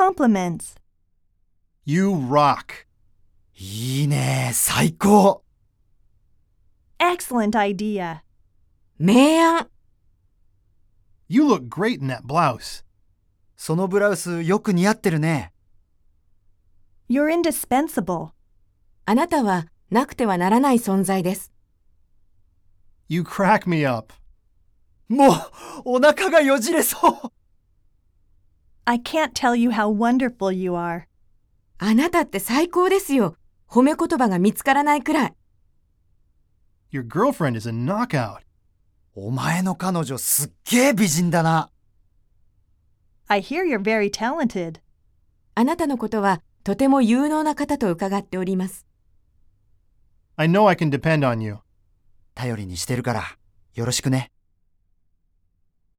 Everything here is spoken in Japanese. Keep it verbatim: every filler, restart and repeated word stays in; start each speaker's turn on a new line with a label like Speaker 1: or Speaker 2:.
Speaker 1: compliments.
Speaker 2: You rock.
Speaker 3: いいね、最高。
Speaker 1: Excellent idea.
Speaker 4: 明暗。
Speaker 2: You look great in that blouse.
Speaker 3: そのブラウスよく似合ってるね。
Speaker 1: You're indispensable.
Speaker 4: あなたはなくてはならない存在です。
Speaker 2: You crack me up.
Speaker 3: もうお腹がよじれそう。
Speaker 1: I can't tell you how wonderful you are.
Speaker 4: あなたって最高ですよ。褒め言葉が見つからないくらい。
Speaker 2: Your girlfriend is a knockout.
Speaker 3: お前の彼女すっげえ美人だな。
Speaker 1: I hear you're very talented.
Speaker 4: あなたのことはとても有能な方と伺っております。
Speaker 2: I know I can depend on you.
Speaker 3: 頼りにしてるからよろしくね。